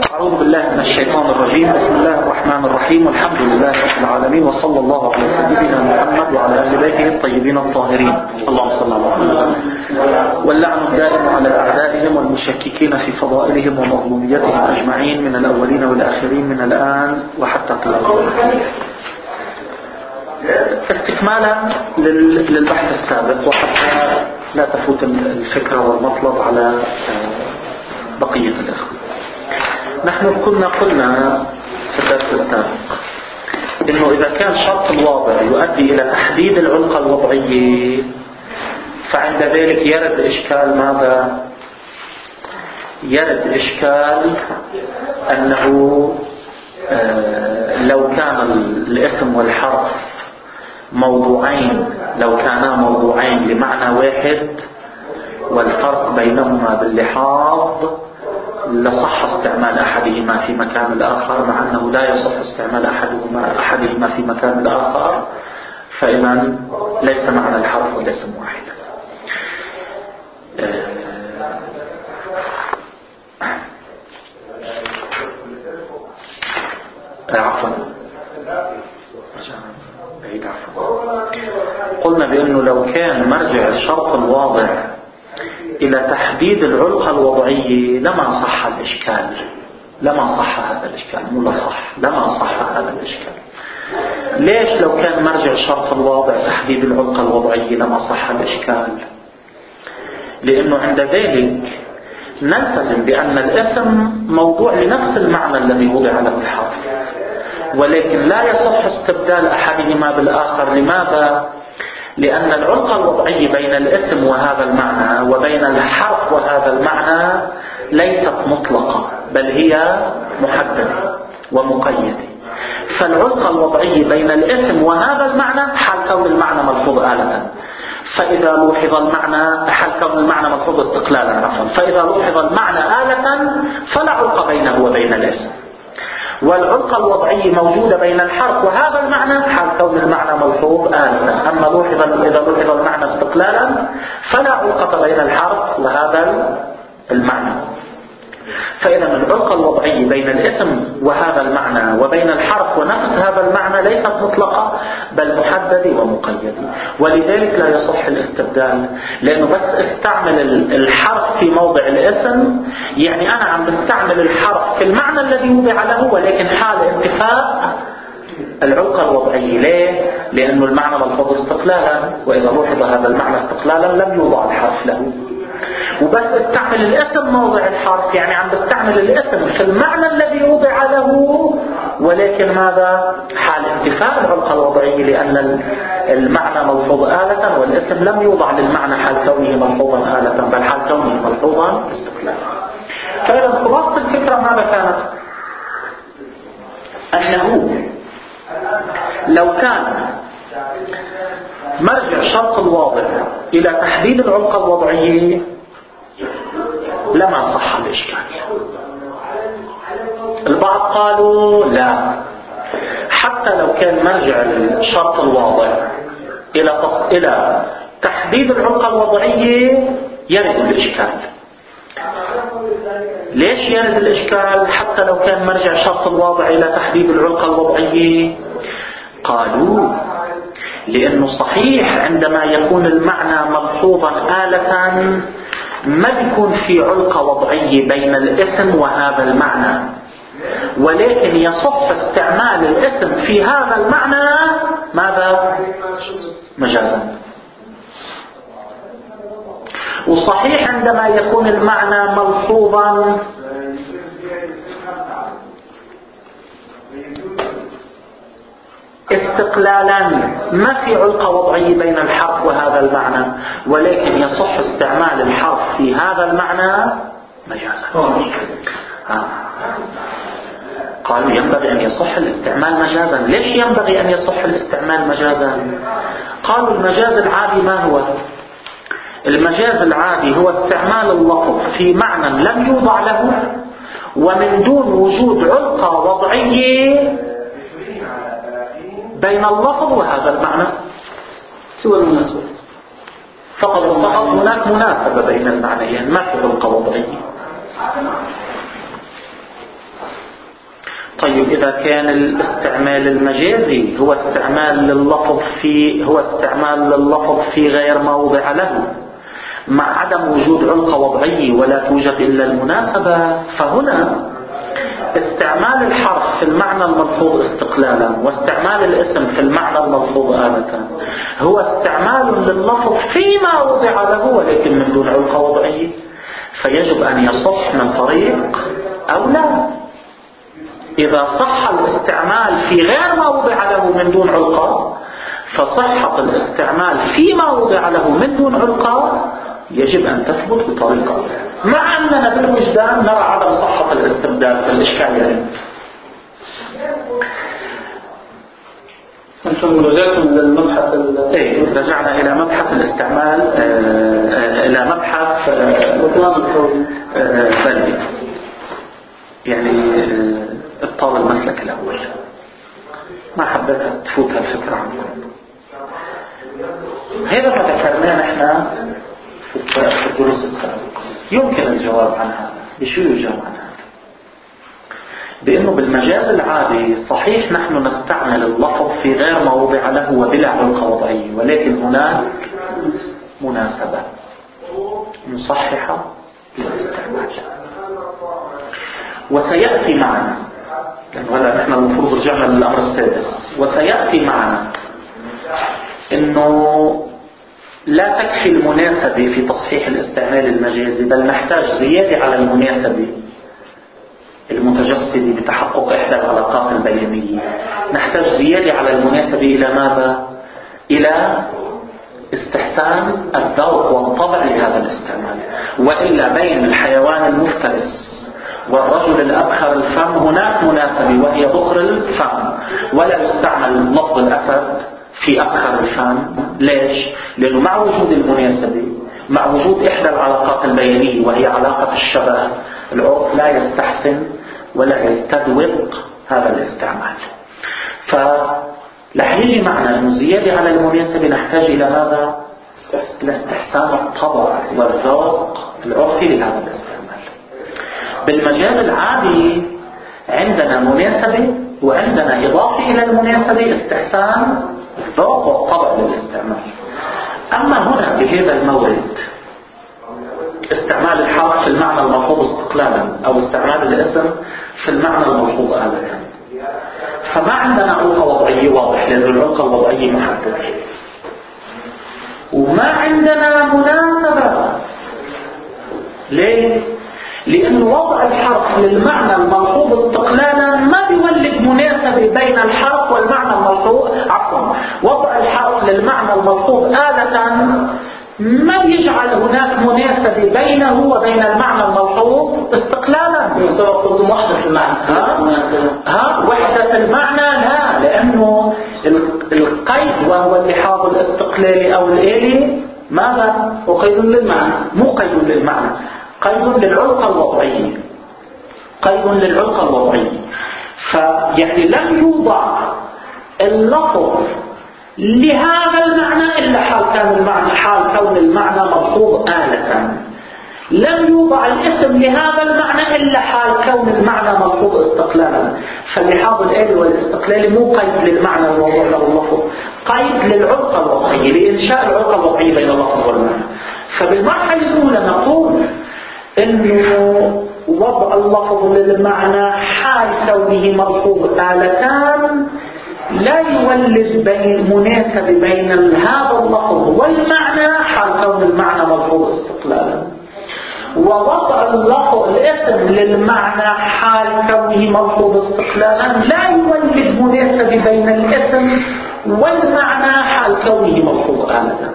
أعوذ بالله من الشيطان الرجيم. بسم الله الرحمن الرحيم، والحمد لله رب العالمين، وصلى الله على سيدنا محمد وعلى أهل بيته الطيبين الطاهرين. اللهم صل على محمد. واللعن الدائم على أعدائهم والمشككين في فضائلهم ومظلوميتهم أجمعين من الأولين والآخرين من الآن وحتى قيام القيامة. استكمالا للبحث السابق، وحتى لا تفوت الفكرة والمطلب على بقية الإخوة. نحن كنا قلنا في الدرس السابق إنه إذا كان شرط الواضع يؤدي إلى تحديد العلاقة الوضعية، فعند ذلك يرد إشكال ماذا؟ يرد إشكال أنه لو كان الاسم والحرف موضوعين، لو كانا موضوعين لمعنى واحد والفرق بينهما باللحاظ، لصح استعمال أحدهما في مكان الآخر، مع أنه لا يصح استعمال أحدهما في مكان الآخر، فإذا ليس معنى الحرف والاسم واحدا. عفوا قلنا بأنه لو كان مرجع الشرط الواضع إلى تحديد العلاقة الوضعية لما صح الإشكال، لما صح هذا الإشكال، مو لصح، لما صح هذا الإشكال. ليش لو كان مرجع الشرط الواضع تحديد العلاقة الوضعية لما صح الإشكال؟ لأنه عند ذلك نلتزم بأن الاسم موضوع لنفس المعنى الذي وضع له الحرف، ولكن لا يصح استبدال أحدهما بالآخر. لماذا؟ لأن العلاقة الوضعية بين الاسم وهذا المعنى وبين الحرف وهذا المعنى ليست مطلقة، بل هي محددة ومقيدة. فالعلاقة الوضعية بين الاسم وهذا المعنى حال كون المعنى ملحوظ آلة، فإذا لوحظ المعنى حال كون المعنى ملحوظ استقلالا، عفوا، فإذا لوحظ المعنى آلة فلا علاقة بينه وبين الاسم. والعلاقة الوضعية موجودة بين الحرف وهذا المعنى حال كون المعنى ملحوظ آلة. أما إذا لوحظ المعنى استقلالا فلا علاقة بين الحرف وهذا المعنى. فإذا العلاقة الوضعية بين الاسم وهذا المعنى وبين الحرف ونفس هذا المعنى ليست مطلقة، بل محددة ومقيدة. ولذلك لا يصح الاستبدال، لأنه بس استعمل الحرف في موضع الاسم، يعني أنا عم بستعمل الحرف في المعنى الذي وضع له، ولكن حال انتفاء العلاقة الوضعية. ليه؟ لأنه المعنى ملحوظ استقلالا، وإذا لوحظ هذا المعنى استقلالا لم يوضع الحرف له. وبس استعمل الاسم موضع الحرف، يعني عم بستعمل الاسم في المعنى الذي وضع له، ولكن ماذا؟ حال انتفاء العلاقة الوضعية، لأن المعنى ملحوظ آلة والاسم لم يوضع للمعنى حال كونه ملحوظا آلة، بل حال كونه ملحوظا استقلالا. فإذا خلاصة الفكرة ماذا كانت؟ أنه لو كان مرجع شرط الواضع إلى تحديد العلاقة الوضعية لما صح الإشكال. البعض قالوا لا، حتى لو كان مرجع الشرط الواضع إلى تحديد العلاقة الوضعية يرد الإشكال. ليش يرد الإشكال حتى لو كان مرجع الشرط الواضع إلى تحديد العلاقة الوضعية؟ قالوا لأنه صحيح عندما يكون المعنى ملحوظا آلة ما بيكون في علاقة وضعية بين الاسم وهذا المعنى، ولكن يصح استعمال الاسم في هذا المعنى ماذا؟ مجازا. وصحيح عندما يكون المعنى ملحوظا استقلالا ما في علاقة وضعية بين الحرف وهذا المعنى، ولكن يصح استعمال الحرف في هذا المعنى مجازا. قالوا ينبغي أن يصح الاستعمال مجازا. ليش ينبغي أن يصح الاستعمال مجازا؟ قالوا المجاز العادي ما هو؟ المجاز العادي هو استعمال اللفظ في معنى لم يوضع له ومن دون وجود علاقة وضعية بين اللفظ وهذا المعنى سوى المناسبة. فقط هناك مناسبة بين المعنيين، ما في علاقة وضعية. طيب إذا كان الاستعمال المجازي هو استعمال لللفظ في غير ما وضع له مع عدم وجود علقة وضعية ولا توجد إلا المناسبة، فهنا استعمال الحرف في المعنى الملفوظ استقلالا واستعمال الاسم في المعنى الملفوظ آلة هو استعمال لللفظ فيما وضع له ولكن من دون علقة وضعية، فيجب أن يصح من طريق أو لا. إذا صح الاستعمال في غير ما وضع له من دون علقة، فصحة الاستعمال فيما وضع له من دون علقة يجب أن تثبت بطريقة، مع أننا بالوجدان نرى عدم صحة الاستبدال في الإشكالية. أنتم رجعتم للمبحث رجعنا إلى مبحث الاستعمال، إلى مبحث بلدي، يعني ابطال المسلك الأول. ما حبيت تفوت هالفكرة عنكم. هذا ما ذكرناه نحن في الدروس السابقة. يمكن الجواب عن هذا. بشو يجاوب عن هذا؟ بأنه بالمجاز العادي صحيح نحن نستعمل اللفظ في غير ما وضع له وبلا علقة وضعية، ولكن هناك مناسبة مصححة للاستعمال. وسيأتي معنا، لأنه هلا نحن المفروض رجعنا للأمر السادس، وسيأتي معنا إنه لا تكفي المناسبة في تصحيح الاستعمال المجازي، بل نحتاج زيادة على المناسبة المتجسدة بتحقق إحدى العلاقات البيانية. نحتاج زيادة على المناسبة إلى ماذا؟ إلى استحسان الذوق والطبع لهذا الاستعمال. وإلا بين الحيوان المفترس والرجل الأبخر الفم هناك مناسبة وهي بخر الفم، ولا يستعمل لفظ الأسد في أبخر الفم. ليش؟ لأنه مع وجود المناسبة، مع وجود إحدى العلاقات البيانية وهي علاقة الشبه، العرف لا يستحسن ولا يستذوق هذا الاستعمال. فلح يجي معنا أنه زيادة على المناسبة نحتاج إلى ماذا؟ لاستحسان الطبع والذوق العرفي لهذا الاستعمال. بالمجال العادي عندنا مناسبة وعندنا إضافة إلى المناسبة استحسان الذوق والطبع للاستعمال. أما هنا بهذا المورد استعمال الحرف في المعنى الملفوظ استقلالا أو استعمال الاسم في المعنى الملفوظ آلة، فما عندنا علقة وضعية واضح، لأن العلقة الوضعية محددة، وما عندنا مناسبة. ليه؟ لأن وضع الحرف للمعنى الملفوظ استقلالا ما بيولد مناسبة بين الحرف والمعنى الملفوظ. وضع الحرف للمعنى الملفوظ آلة ما يجعل هناك مناسبة بينه وبين المعنى الملفوظ استقلالا. سبب وحدة في المعنى. وحدة المعنى لا، لأنه القيد وهو اللحاظ الاستقلالي أو الآلي ماذا؟ وقيد للمعنى، مو قيد للمعنى، قيد للعلقة الوضعية، قيد للعلقة الوضعية. فيعني لم يوضع اللفظ لهذا المعنى إلا حال كون المعنى ملفوظ آلة. لم يوضع الاسم لهذا المعنى إلا حال كون المعنى ملفوظ استقلالا. فاللحاظ الآلي والاستقلالي مو قيد للمعنى الموضوع له اللفظ، قيد للعلقة الوضعية، لإنشاء العلقة الوضعية بين اللفظ والمعنى. فبالمرحلة الأولى نقول إنه وضع اللفظ للمعنى حال كونه ملفوظ آلتان لا يولد مناسبة بين هذا اللفظ والمعنى حال كون المعنى ملفوظ استقلالا. ووضع الاسم للمعنى حال كونه ملفوظ استقلالا لا يولد مناسبة بين الاسم والمعنى حال كونه ملفوظ آلة.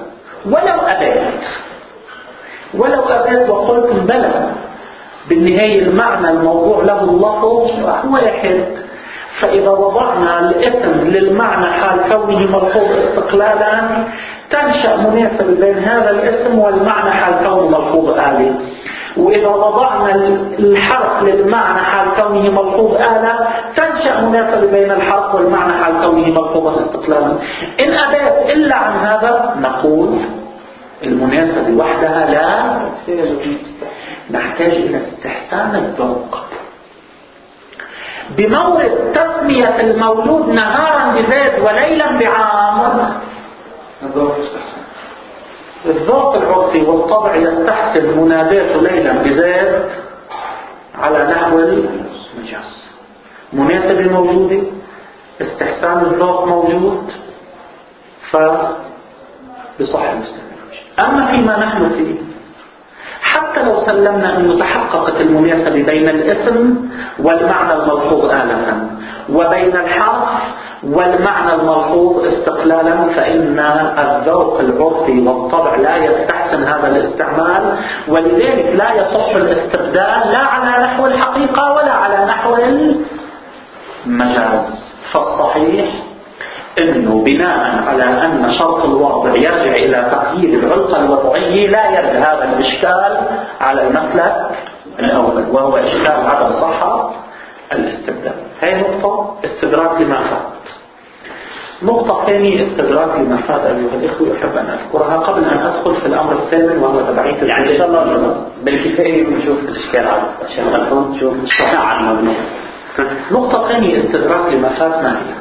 ولو أبيت وقلت بلى بالنهاية المعنى الموضوع له اللفظ هو واحد، فإذا وضعنا الاسم للمعنى حال كونه ملفوظ استقلالا تنشأ مناسبة بين هذا الاسم والمعنى حال كونه ملفوظ آلة. وإذا وضعنا الحرف للمعنى حال كونه ملفوظ آلة تنشأ مناسبة بين الحرف والمعنى حال كونه ملفوظا استقلالا. إن أبيت إلا عن هذا نقول المناسبة وحدها لا، نحتاج إلى استحسان الذوق. بمورد تسمية المولود نهارا بزيد وليلا بعامر. الذوق العرفي والطبع يستحسن مناداة ليلا بزيد على نحو المجاز. مناسبة موجودة، استحسان الذوق موجود، فبصح الاستدراج. أما فيما نحن فيه حتى لو سلمنا أنه تحققت المناسبة بين الاسم والمعنى الملحوظ آلة وبين الحرف والمعنى الملحوظ استقلالا، فإن الذوق العرفي والطبع لا يستحسن هذا الاستعمال، ولذلك لا يصح الاستبدال لا على نحو الحقيقة ولا على نحو المجاز. فالصحيح انه بناء على ان شرط الواضع يرجع الى تقييد العلقة الوضعي لا يرد هذا الاشكال على المسلك الاول، وهو اشكال عدم صحة الاستبدال. هاي نقطة استدراك لما فات. نقطة ثانية استدراك لما فات أيها الإخوة أحب أن أذكرها قبل أن أدخل في الأمر الثامن وهو تبعية يعني إن شاء الله بالكفاية نشوف الإشكال عشان نشوف عنه. نقطة ثانية استدراك لما فات ما هي؟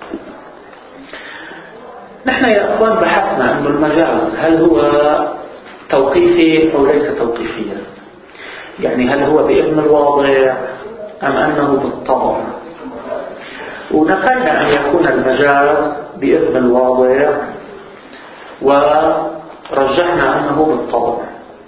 نحن يا أخوان بحثنا أن المجاز هل هو توقيفي أو ليس توقيفيا، يعني هل هو بإذن الواضع أم أنه بالطبع، ونفينا أن يكون المجاز بإذن الواضع ورجحنا أنه بالطبع،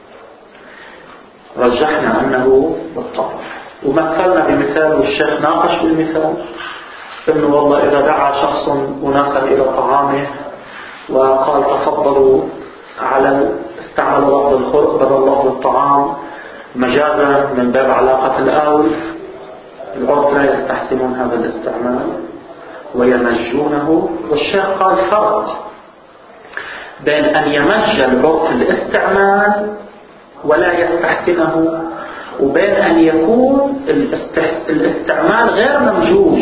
ومثلنا بمثال والشيخ ناقش بالمثال إنه والله إذا دعا شخص أناسا إلى طعامه وقال تفضلوا على استعمل لفظ الخلق بدل لفظ الطعام مجازا من باب علاقة الآول، العرف لا يستحسنون هذا الاستعمال ويمجونه. والشيخ قال فرق بين أن يمج العرف الاستعمال ولا يستحسنه وبين أن يكون الاستعمال غير ممجوج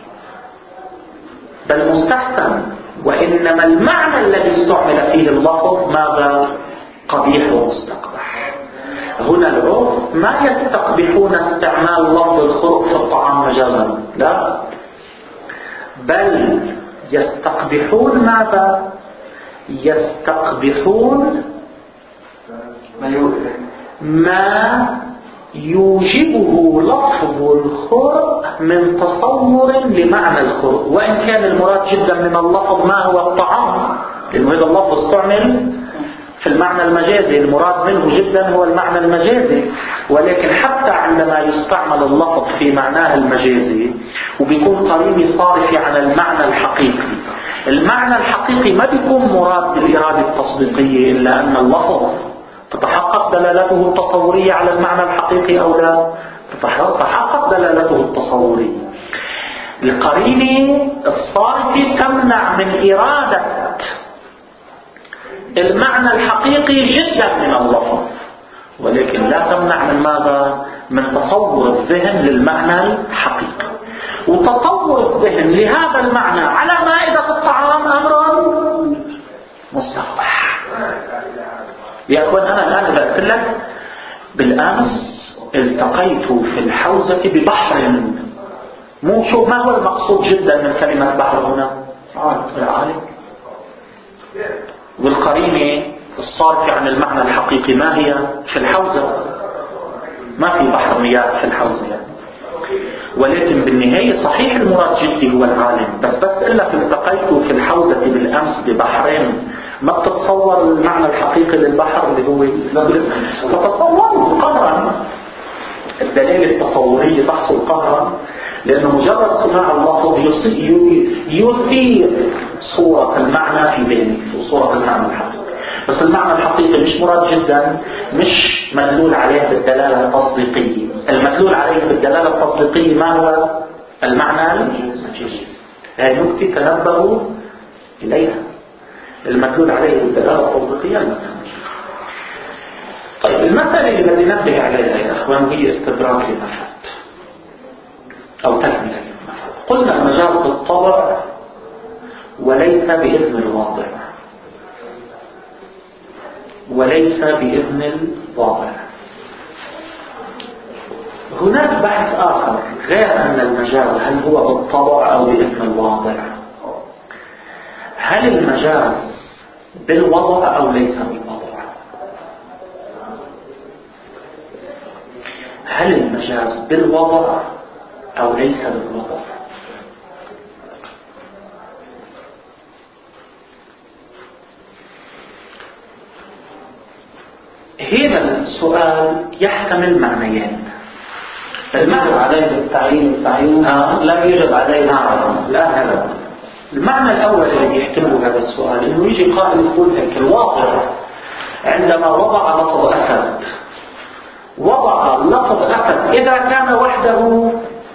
بل مستحسن، وإنما المعنى الذي استعمل فيه اللفظ ماذا؟ قبيح ومستقبح. هنا العرف ما يستقبحون استعمال لفظ الخلق في الطعام مجازا، لا، بل يستقبحون ماذا؟ يستقبحون ما يوجبه لفظ الخلق من تصور لمعنى الخلق، وإن كان المراد جدا من اللفظ ما هو الطعام، لأنه هذا اللفظ استعمل في المعنى المجازي، المراد منه جدا هو المعنى المجازي، ولكن حتى عندما يستعمل اللفظ في معناه المجازي وبيكون قريب صارف عن المعنى الحقيقي، المعنى الحقيقي ما بيكون مراد بالإرادة التصديقية إلا أن اللفظ تتحقق دلالته التصورية على المعنى الحقيقي أو لا تتحقق دلالته التصورية. القرينة الصارفة تمنع من إرادة المعنى الحقيقي جدا من اللفظ، ولكن لا تمنع من ماذا؟ من تصور الذهن للمعنى الحقيقي. وتصور الذهن لهذا المعنى على مائدة الطعام أمر مستقبح. يا أخوان أنا الآن قلت لك بالأمس التقيت في الحوزة ببحر، مو شو ما هو المقصود جدا من كلمة بحر هنا؟ العالم. والقرينة الصارفة عن المعنى الحقيقي ما هي؟ في الحوزة ما في بحر مياه في الحوزة يعني. ولكن بالنهاية صحيح المراد جدي هو العالم، بس إلا في التقيت في الحوزة بالأمس ببحرين، ما بتتصور المعنى الحقيقي للبحر اللي هو تتصور قهرا. الدلالة التصورية تحصل قهرا لأنه مجرد سماع اللفظ يثير صورة المعنى في ذهنك، صورة المعنى الحقيقي، بس المعنى الحقيقي مش مراد جدا، مش مدلول عليه بالدلالة التصديقية. المدلول عليه بالدلالة التصديقية ما هو؟ المعنى المجازي. هذه نكتة تنبهوا إليها، المدلول عليه بالدلالة التصديقية المعنى المجازي. طيب المسألة اللي بدي ننبه عليها يا أخوان هي استدراك لما فات أو تكملة لما فات. قلنا المجاز بالطبع وليس بإذن الواضع، وليس بإذن الواضع. هناك بحث آخر غير أن المجاز هل هو بالطبع أو باسم الواضع؟ هل المجاز بالوضع أو ليس بالوضع؟ هل المجاز بالوضع أو ليس بالوضع؟ هذا السؤال يحتمل معنيين. يجب عليه التعيين لا يجب عليه لا هذا المعنى الأول الذي يحتمله هذا السؤال، إنه يجي قائل يقول هيك الواضع عندما وضع لفظ أسد وضع لفظ أسد إذا كان وحده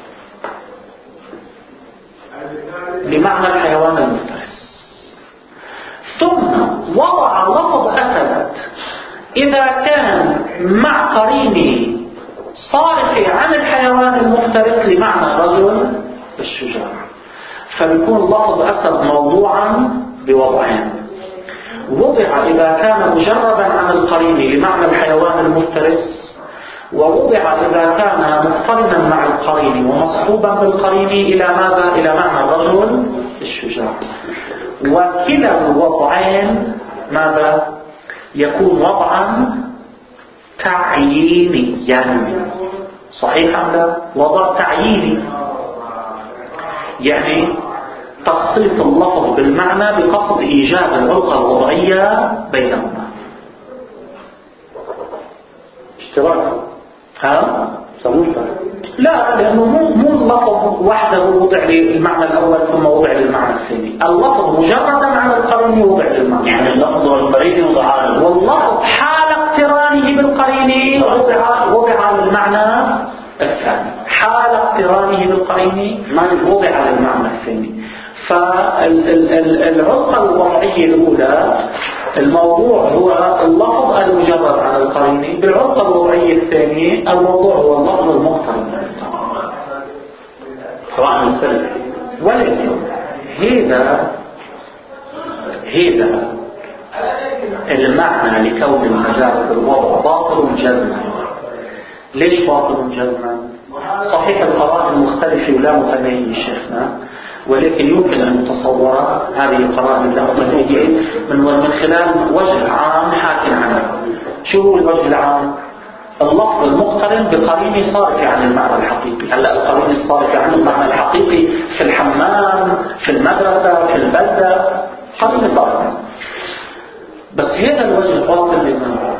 بمعنى الحيوان المفترس، ثم وضع لفظ أسد إذا كان مع قرينه صارف عن الحيوان المفترس لمعنى الرجل الشجاع، فيكون لفظ أسد موضوعا بوضعين: وضع إذا كان مجردا عن القرين لمعنى الحيوان المفترس، ووضع إذا كان مقترنا مع القرين ومصحوبا بالقرين إلى ماذا؟ إلى معنى الرجل الشجاع. وكلا الوضعين ماذا؟ يكون وضعا تعيينيا. صحيح أم لا؟ وضع تعييني يعني تخصيص اللفظ بالمعنى بقصد إيجاد العلاقة الوضعية بينهما. اشتراك لا، لأنه مو اللفظ وحده وضع للمعنى الأول ثم وضع للمعنى الثاني. اللفظ مجردا عن القرين وضع للمعنى، يعني اللفظ والقرين وضع، واللفظ حال اقترانه بالقرين وضع للمعنى الثاني. حال اقترانه بالقرين وضع للمعنى الثاني. فالعلاقة الوضعية الأولى الموضوع هو اللفظ المجرد عن القرين، بالعلاقة الوضعية الثانية الموضوع هو اللفظ المقترن سواء مثل. ولكن هذا المعنى لكون المجاز بالوضع باطل جزما. ليش باطل جزما؟ صحيح القرائن مختلفة ولا متناهية شيخنا، ولكن يمكن أن نتصور هذه القرائن لا متناهية من خلال وجه عام حاكي عنها. شو هو الوجه العام؟ اللفظ المقترن بقرين صارف عن المعنى الحقيقي. هلا القرين الصارف عن المعنى الحقيقي في الحمام، في المدرسة، في البلدة، قرين صارف. بس هذا الوجه باطل لماذا؟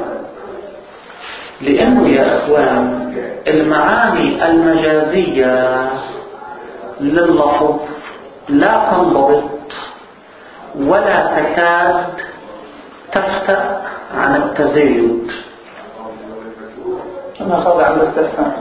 لأنه يا أخوان المعاني المجازية لللفظ لا تنضبط ولا تكاد تفتأ عن التزايد. أنا خاضع عن الاستثناء.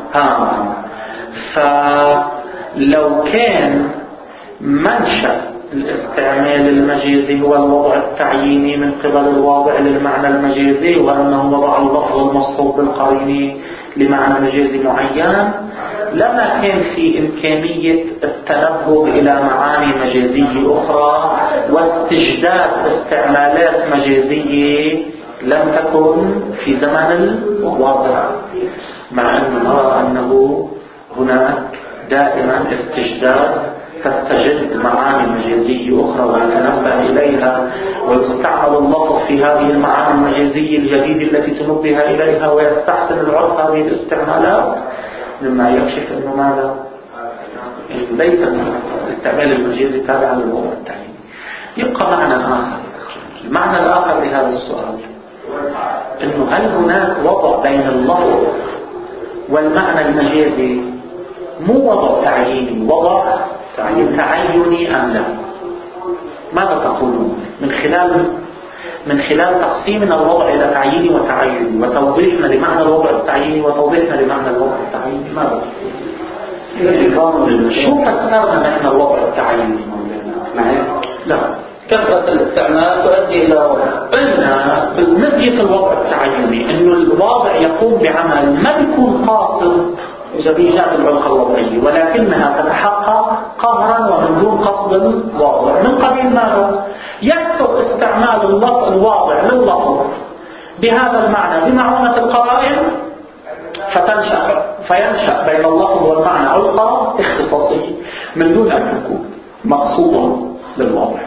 فلو كان منشأ الاستعمال المجازي هو الوضع التعييني من قبل الواضع للمعنى المجازي، وأنه وضع اللفظ المصحوب بالقرين لمعنى مجازي معين، لما كان في إمكانية التنبه إلى معاني مجازية أخرى واستجداد استعمالات مجازية لم تكن في زمن الواضع، مع أن نرى أنه هناك دائما استجداد تستجد معاني مجازية أخرى ويتنبه إليها، ويستعمل اللفظ في هذه المعاني المجازية الجديدة التي تنبه إليها، ويستحسن العرف هذه الاستعمالات، مما يكشف أنه ماذا؟ ليس الاستعمال المجازي تابعا للوضع التعييني. يبقى معنى آخر. المعنى الآخر لهذا السؤال أنه هل هناك وضع بين اللفظ والمعنى المجازي؟ مو وضع تعييني، وضع تعيني أم لا؟ ماذا تقولون من خلال تقسيمنا الوضع إلى تعييني وتعيني وتوضيحنا لمعنى الوضع التعييني وتوضيحنا لمعنى الوضع التعيني؟ ماذا تقولون؟ شو فسرنا نحن الوضع التعيني؟ لا، كثرة الاستعمال تؤدي إلى قلنا بالمزية الوضع التعيني إنه الواضع يقوم بعمل ما بيكون قاصد بإيجاد العلاقة الوضعية، ولكنها تتحقق قهرا ومن دون قصد الواضع. من قبيل ماذا؟ يكثر استعمال الواضع لللفظ بهذا المعنى بمعونة القرائن فينشأ بين اللفظ والمعنى علقة اختصاصية من دون أن تكون مقصودة للواضع.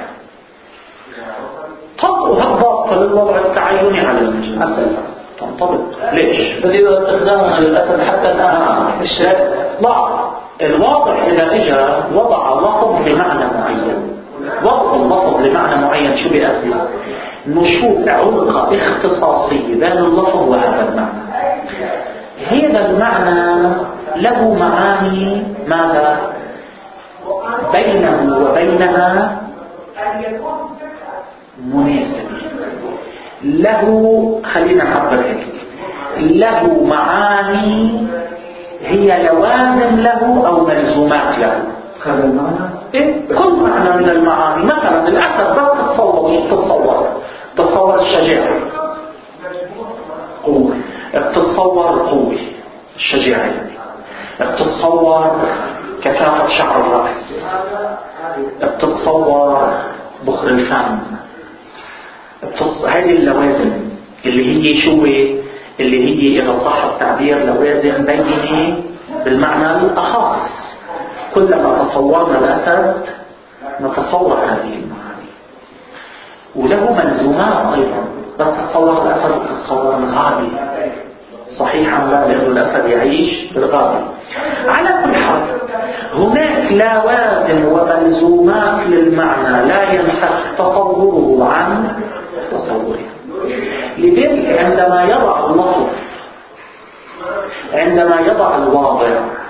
طبقها ضابطة للوضع التعيني على المجال تنطبق. ليش؟ بس إذا استخدامنا للأسف حتى الآن لا، الواضع إذا إجا وضع لفظ لمعنى معين، وضع اللفظ لمعنى معين شو بيأتي؟ نشوء علقة اختصاصية بين اللفظ وهذا المعنى. هذا المعنى له معاني ماذا؟ بينه وبينها مناسبة، له خلينا نعبر هيك، له معاني هي لوازم له أو ملزومات له. هذا المعنى كل معنى من المعاني، مثلا الأسد بس تتصور الشجاعة قوة، بتتصور القوة الشجاعة، بتتصور كثافة شعر الرأس، بتتصور بخر الفم، هذه اللوازم اللي هي شو اللي هي إذا صح التعبير لوازم بينة بالمعنى الأخص. كلما تصورنا الأسد نتصور هذه المعاني، وله ملزومات أيضا. بس تتصور الأسد وتتصور الغابة صحيحا لا، لأنه الأسد يعيش بالغابة. على كل حال هناك لوازم وملزومات للمعنى لا ينفك تصوره عن تصوره. لذلك عندما يضع اللفظ، عندما يضع الواضع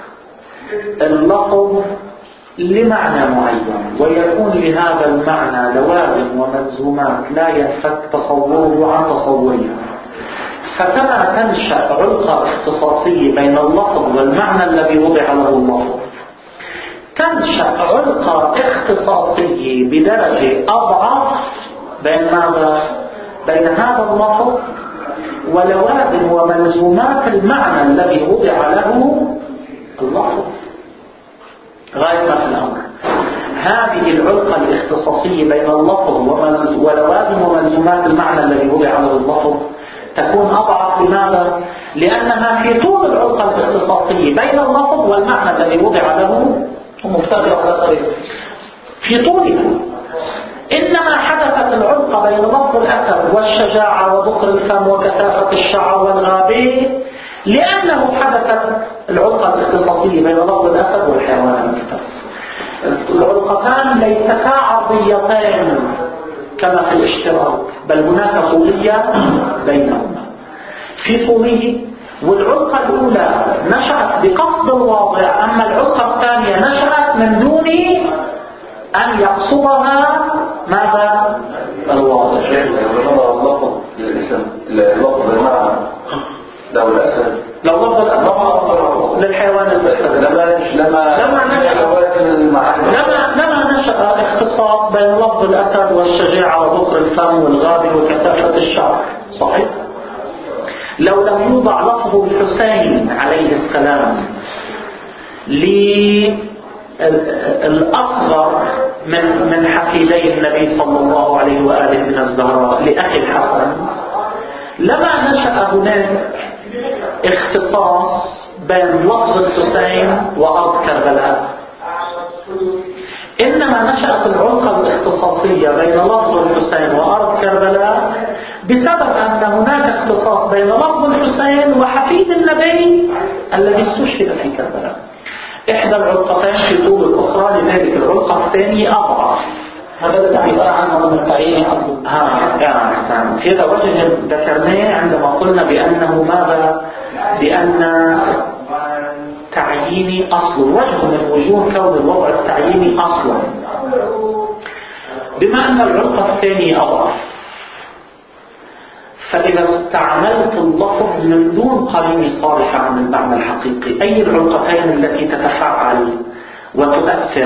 اللفظ لمعنى معين ويكون لهذا المعنى لوازم وملزومات لا ينفك تصوره عن تصورها، فكما تنشأ علقة اختصاصية بين اللفظ والمعنى الذي وضع له اللفظ، تنشأ علقة اختصاصية بدرجة أضعف بين ماذا؟ بين هذا اللفظ ولوازم وملزومات المعنى الذي وضع له اللفظ. غاية ما في الأمر هذه العلقة الاختصاصية بين اللفظ ولوازم وملزومات المعنى الذي وضع له اللفظ تكون أضعف. لماذا؟ لأنها في طول العلقة الاختصاصية بين اللفظ والمعنى الذي وضع له ومفترض على طريقه في طوله. إنما حدثت العلقة بين لفظ الأسد والشجاعة وبخر الفم وكثافة الشعر والغابة لأنه حدثت العلقة الاختصاصية بين لفظ الأسد والحيوان المفترس. العلقتان ليستا عرضيتين كما في الاشتراك، بل هناك طولية بينهما في طوله. والعلقة الأولى نشأت بقصد الواضع، أما العلقة الثانية نشأت من دون أن يقصدها ماذا؟ الواضع. اللفظ الاسم اللفظ المعنى لو الأسد لو لفظ الأسد للحيوان المفترس لما نشأ اختصاص بين لفظ الأسد والشجاعة وبخر الفم والغابة وكثافة الشعر. صحيح؟ لو لم يوضع لفظ الحسين عليه السلام للأصغر من حفيدي النبي صلى الله عليه وآله من الزهراء لأخي الحسن، لما نشأ هناك اختصاص بين لفظ الحسين وأرض كربلاء. إنما نشأت العلقة الاختصاصية بين لفظ الحسين وأرض كربلاء بسبب أن هناك اختصاص بين لفظ الحسين وحفيد النبي الذي استشهد في كربلاء. إحدى العلقتين في طول الأخرى، لذلك العلقة الثانية أضعف. هذا العبارة عنه من التعيين أصلا. في هذا وجه ذكرناه عندما قلنا بأنه ماذا؟ بأن تعييني أصل، وجه من وجوه كون الوضع التعييني أصلا. بما أن العلقة الثانية أضعف، فإذا استعملت اللفظ من دون قرينة صالحة عن المعنى الحقيقي، أي العلقتين التي تتفاعل وتؤثر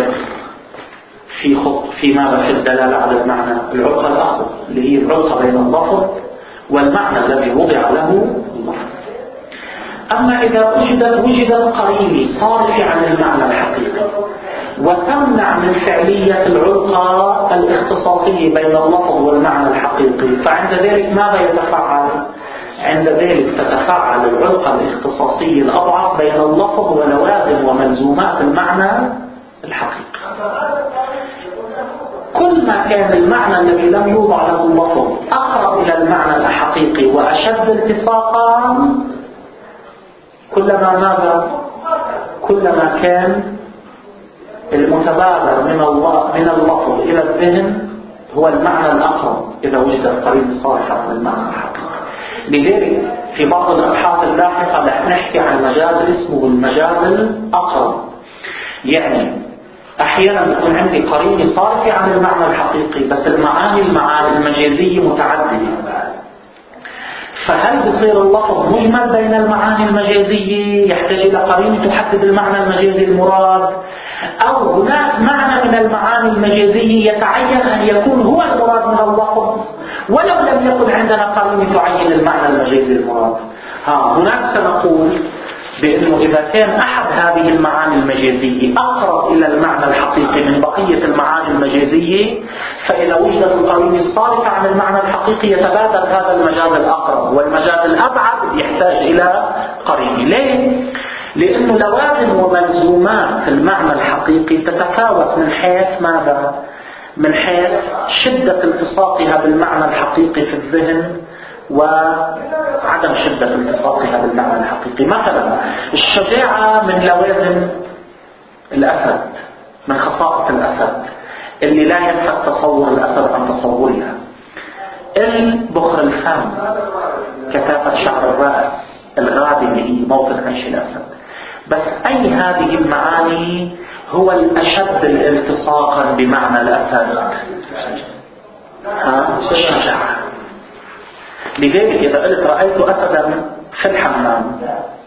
في ماذا؟ في الدلالة على المعنى. العلقة الأقوى اللي هي العلقة بين اللفظ والمعنى الذي وضع له اللفظ. أما إذا وجدت قرينة صارفة عن المعنى الحقيقي وتمنع من فعلية العلقة الاختصاصية بين اللفظ والمعنى الحقيقي، فعند ذلك ماذا يتفعل؟ عند ذلك تتفاعل العلاقة الاختصاصية الأضعف بين اللفظ ولوازم وملزومات المعنى الحقيقي. كل ما كان المعنى الذي لم يوضع له اللفظ أقرب إلى المعنى الحقيقي وأشد التصاقا، كلما كان المتبادر من اللفظ إلى الذهن هو المعنى الأقرب إذا وجد القريب الصالح عن المعنى الحقيقي. لذلك في بعض الأبحاث اللاحقة رح نحكي عن مجاز اسمه المجاز الأقرب. يعني أحيانا بيكون عندي قرينة صارفة عن المعنى الحقيقي بس المعاني المجازية متعددة، فهل بصير اللفظ مجمل بين المعاني المجازية يحتاج إلى قرينة تحدد المعنى المجازي المراد، أو هناك معنى من المعاني المجازية يتعين أن يكون هو المراد من اللفظ ولو لم يكن عندنا قرينة تعين المعنى المجازي المراد؟ هناك سنقول بأنه إذا كان أحد هذه المعاني المجازية أقرب إلى المعنى الحقيقي من بقية المعاني المجازية، فإذا وجدت القرينة الصارفة عن المعنى الحقيقي يتبادل هذا المجاز الأقرب، والمجاز الأبعد يحتاج إلى قرينة. ليه؟ لأنه لوازم وملزومات المعنى الحقيقي تتفاوت من حيث ماذا؟ من حيث شدة التصاقها بالمعنى الحقيقي في الذهن وعدم شدة التصاقها بالمعنى الحقيقي. مثلا الشجاعة من لوازم الأسد، من خصائص الأسد اللي لا ينفع تصور الأسد عن تصورها. البخر الفم، كثافة شعر الرأس، الغابة اللي هي موطن عيش الأسد. بس أي هذه المعاني هو الأشد الالتصاقا بمعنى الأسد؟ الشجاعة. لذلك إذا قلت رأيت أسدا في الحمام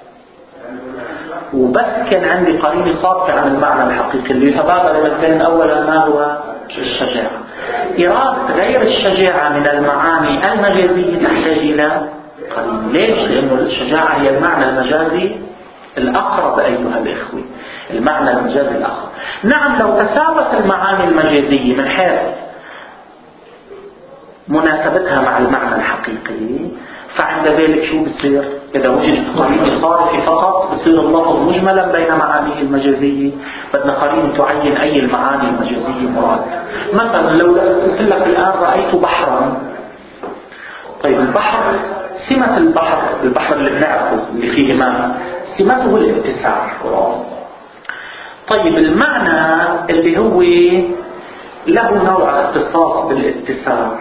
وبس كان عندي قرينة صارفة عن المعنى الحقيقي اللي يتبادر إلى الذهن أولا ما هو الشجاعة. إرادة غير الشجاعة من المعاني المجازية تحتاج إلى قرينة. ليش؟ لأنه الشجاعة هي المعنى المجازي الأقرب أيها الإخوة، المعنى المجازي الأقرب. نعم لو تساوت المعاني المجازية من حيث مناسبتها مع المعنى الحقيقي، فعند ذلك شو بصير؟ إذا وجدت قرينة صارفة فقط بصير اللفظ مجملا بين معانيه المجازية، بدنا قرينة تعين أي المعاني المجازية مراد. مثلا لو قلت لك الآن رأيت بحرا، طيب البحر سمة البحر اللي بنعرفه اللي فيه ماء سمته الاتساع. طيب المعنى اللي هو له نوع اختصاص بالاتساع،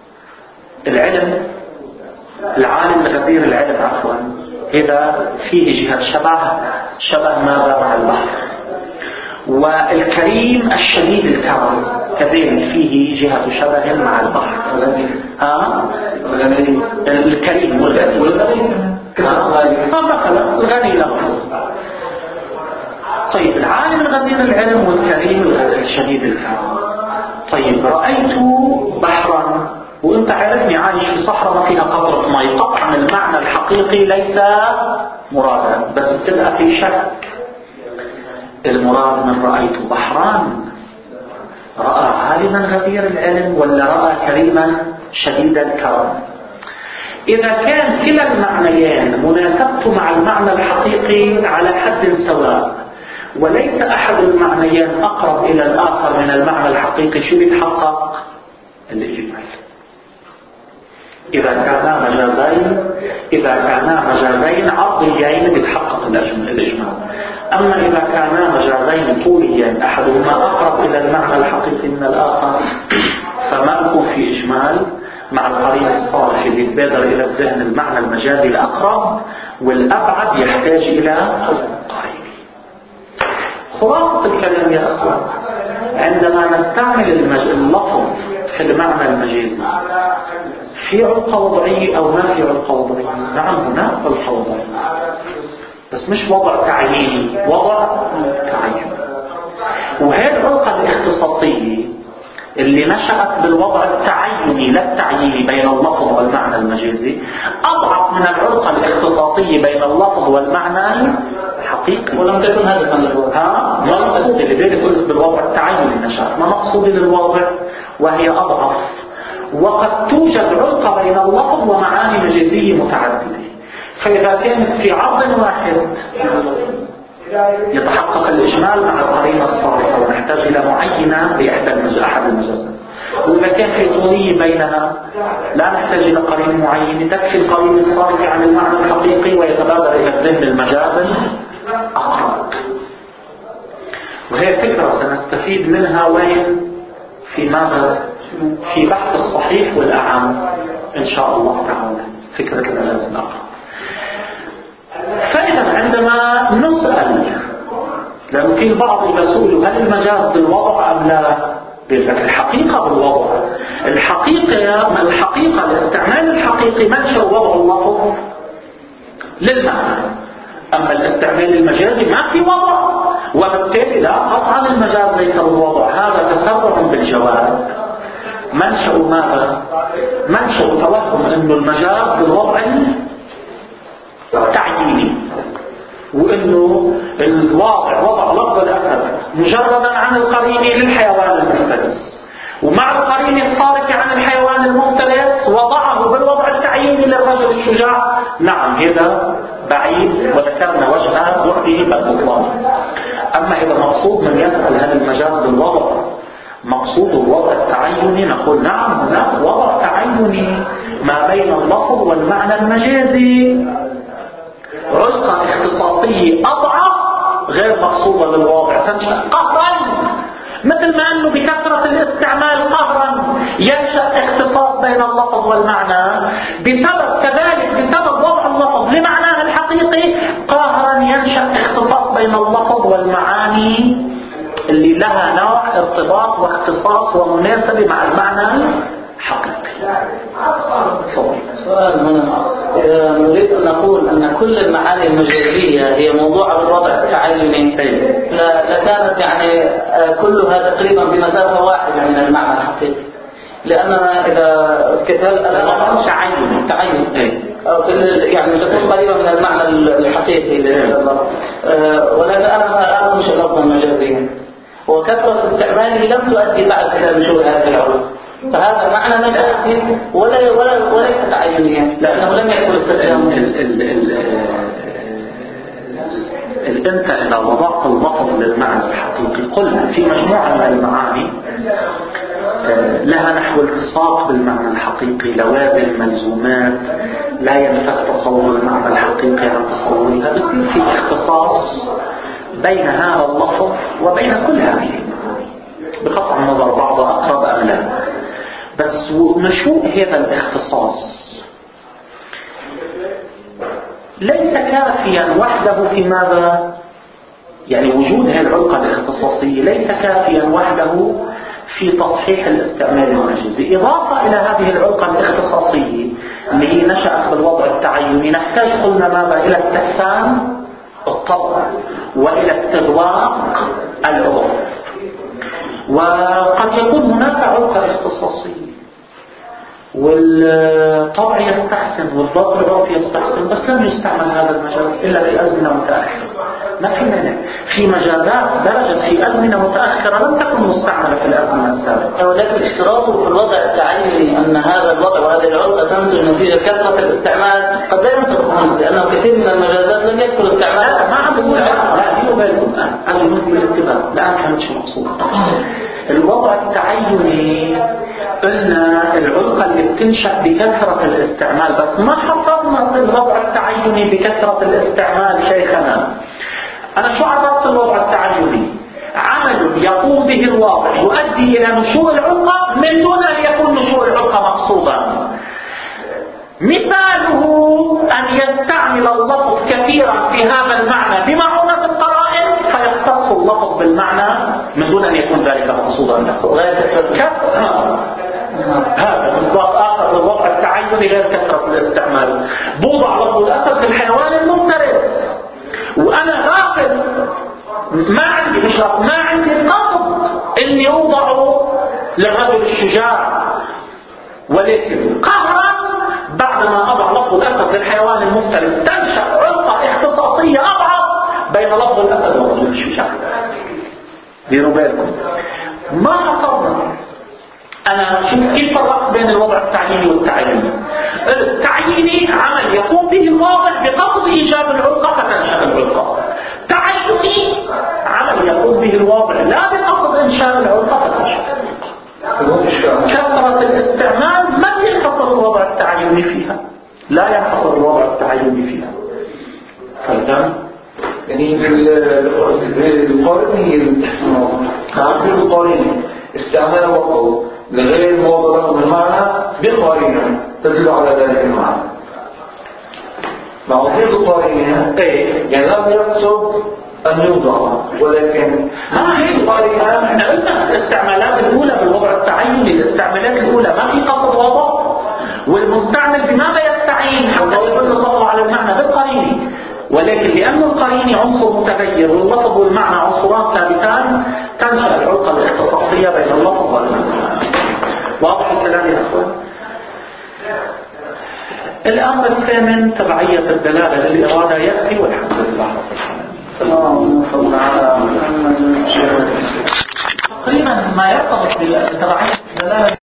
العالم غزير العلم عفوا، إذا فيه جهة شبه ماذا مع البحر. والكريم الشديد الكرم كذلك فيه جهة شبه مع البحر. الكريم والغني مثلا الغني له. طيب العالم الغزير العلم والكريم الشديد الكرم. طيب رأيت بحرا وانت عارفني عايش في صحراء ما فيها قطرة ماء، طبعا المعنى الحقيقي ليس مرادا بس بتبقى في شك. المراد من رأيت بحرا رأى عالما غزير العلم ولا رأى كريما شديد الكرم؟ إذا كان كلا المعنيين مناسبته مع المعنى الحقيقي على حد سواء وليس أحد المعنيين أقرب إلى الآخر من المعنى الحقيقي، شو بيتحقق؟ الإجمال. إذا كانا مجازين عرضيين بيتحقق الإجمال. أما إذا كانا مجازين طوليين أحدهما أقرب إلى المعنى الحقيقي من الآخر فما يكون في إجمال مع القرينة الصالحة اللي يتبادر إلى الذهن المعنى المجازي الأقرب، والأبعد يحتاج إلى قرينة. خلاصة الكلام يا أخوان، عندما نستعمل اللفظ في المعنى المجازي في علقة وضعية أو ما في علقة وضعية؟ نعم هناك علقة وضعية بس مش وضع تعييني، وضع تعيين. وهذه العلقة الاختصاصية اللي نشأت بالوضع التعيني لا التعييني بين اللفظ والمعنى المجازي أضعف من العلقة الاختصاصية بين اللفظ والمعنى الحقيقي. ولم تكن هذا ما مقصود لذلك قلت بالوضع التعيني نشأت، ما مقصود للواضع وهي أضعف. وقد توجد علقة بين اللفظ ومعاني مجازية متعددة. فإذا كانت في عرض واحد يتحقق الإجمال مع القرينة الصارفة ونحتاج إلى معينة بإحدى أحد المجازات. وإذا كان في طولية بينها لا نحتاج إلى قرينة معينة، تكفي القرينة الصارفة عن المعنى الحقيقي ويتبادر إلى الذهن المجاز الأقرب. وهي فكرة سنستفيد منها وين؟ في ماذا؟ في بحث الصحيح والأعم إن شاء الله تعالى، فكرة المجاز الأقرب. فإذا عندما نسأل، لأن في البعض يسأل هل المجاز بالوضع أم لا؟ الحقيقة بالوضع. الحقيقة الاستعمال الحقيقي منشأ وضع اللفظ للمعنى. أما الاستعمال المجازي ما في وضع، وبالتالي لا، قطعا المجاز ليس بالوضع. هذا تسرع بالجواب. منشأ ماذا؟ منشأ توهم أن المجاز بالوضع تعييني، وانه الواضع وضع لفظ الاسد مجردا عن القرينه للحيوان المفترس، ومع القرينه الصارفه عن الحيوان المفترس وضعه بالوضع التعييني للرجل الشجاع. نعم هذا بعيد، وذكرنا وجه بعده بالبطلان. اما اذا مقصود من يسال هل المجاز بالوضع مقصود الوضع التعيني، نقول نعم هناك وضع تعيني ما بين اللفظ والمعنى المجازي، علقة اختصاصية أضعف غير مقصودة للواقع تنشأ قهرا، مثل ما أنه بكثرة الاستعمال قهرا ينشأ اختصاص بين اللفظ والمعنى، كذلك بسبب وضع اللفظ لمعناه الحقيقي قهرا ينشأ اختصاص بين اللفظ والمعاني اللي لها نوع ارتباط واختصاص ومناسبة مع المعنى حقيقي. سؤال هنا، نريد أن نقول أن كل المعاني المجازية هي موضوعة بالوضع التعيني، لكانت يعني كلها تقريبا بمسافة واحدة من المعنى الحقيقي، لأننا إذا كتبت تعين يعني تكون قريبة من المعنى الحقيقي، ولكن أنا مش لفظا مجازيا، وكثرة استعماله لم تؤدي بعد كتاب شو هذه العلوم، فهذا معنى مجازي وليس تعينيا، لأنه لم يكن استخدام. أنت إذا وضعت اللفظ للمعنى الحقيقي، قلنا في مجموعة من المعاني لها نحو التصاق بالمعنى الحقيقي، لوازم، ملزومات، لا ينفك تصور المعنى الحقيقي عن تصورها، بس في اختصاص بين هذا اللفظ وبين كل هذه المعاني بقطع النظر بعضها أقرب أم لا. بس نشوء هذا الاختصاص ليس كافيا وحده في ماذا؟ يعني وجود هذه العلقة الاختصاصية ليس كافيا وحده في تصحيح الاستعمال المجازي. إضافة إلى هذه العلقة الاختصاصية اللي هي نشأت بالوضع التعيني، نحتاج قلنا ماذا؟ إلى استحسان الطبع وإلى استغواق العرف. وقد يكون هناك علقة اختصاصية والطبع يستحسن والضبط العرف يستحسن، بس لم يستعمل هذا المجاز إلا في أزمنة متأخرة. ما في مانع في مجازات درجت في أزمنة متأخرة لم تكن مستعملة في الأزمنة السابقة، ولكن اشتراطه في الوضع التعيني أن هذا الوضع وهذه العلقة تنتج نتيجة كثرة الاستعمال قد لا ينطبق، لأنه كثير من المجازات لم يدخل استعمالها. ما عم بقول لا دي وبالكم أنا منكم بالاتباع لا أنا كانتش مقصود. الوضع التعيني قلنا العلقة اللي بتنشأ بكثرة الاستعمال، بس ما حفظنا في الوضع التعيني بكثرة الاستعمال شيخنا. أنا شو عرفت الوضع التعيني؟ عمل يقوم به الواضع يؤدي إلى نشوء العلقة من دون أن يكون نشوء العلقة مقصودا. مثاله أن يستعمل اللفظ كثيرا في هذا المعنى بمعونة القرائن فيختص اللفظ بالمعنى من دون أن يكون ذلك مقصودا له. هذا مصداق آخر للوضع التعيني غير كثرة الاستعمال. بوضع لفظ الأسد في الحيوان المفترس وأنا غافل ما عندي قصد إني أوضعه للرجل الشجاع، ولكن قهرا بعدما أضع لفظ الأسد للحيوان المفترس تنشأ علقة اختصاصية أضعف بين لفظ الأسد والرجل الشجاع. ديروا بالكم ما أصرنا أنا شوف كيف فرقت بين الوضع التعييني والتعييني. التعييني عمل يقوم به الواضع بقصد إيجاب العلقة فتنشأ العلقة. تعييني عمل يقوم به الواضع لا بقصد إنشاء العلقة فتنشأ العلقة. كثرة الاستعمال ما يحصل الوضع التعييني فيها، لا يحصل الوضع التعييني فيها. فهمت؟ يعني القرينة استعمال وقته لغير الموضوع من المعنى بقرينة تدل على ذلك المعنى. مع وجود القرينة يعني لم يقصد أن يوضع، ولكن ما هي القرينة؟ احنا قلنا الاستعمالات الأولى بالوضع التعيني، الاستعمالات الأولى ما في قصد وضع، والمستعمل بماذا يستعين حتى يدل اللفظ على المعنى بالقرينة. ولكن لأن القرينة عنصر متغير واللفظ والمعنى عنصران ثابتان تنشأ العلاقة الاختصاصية بين اللفظ والمعنى. واضح الكلام يا أخوان؟ الأمر الثامن تبعية الدلالة للإرادة يأتي والحمد لله رب العالمين. اللهم صل على محمد. تقريبا ما يرتبط بتبعية الدلالة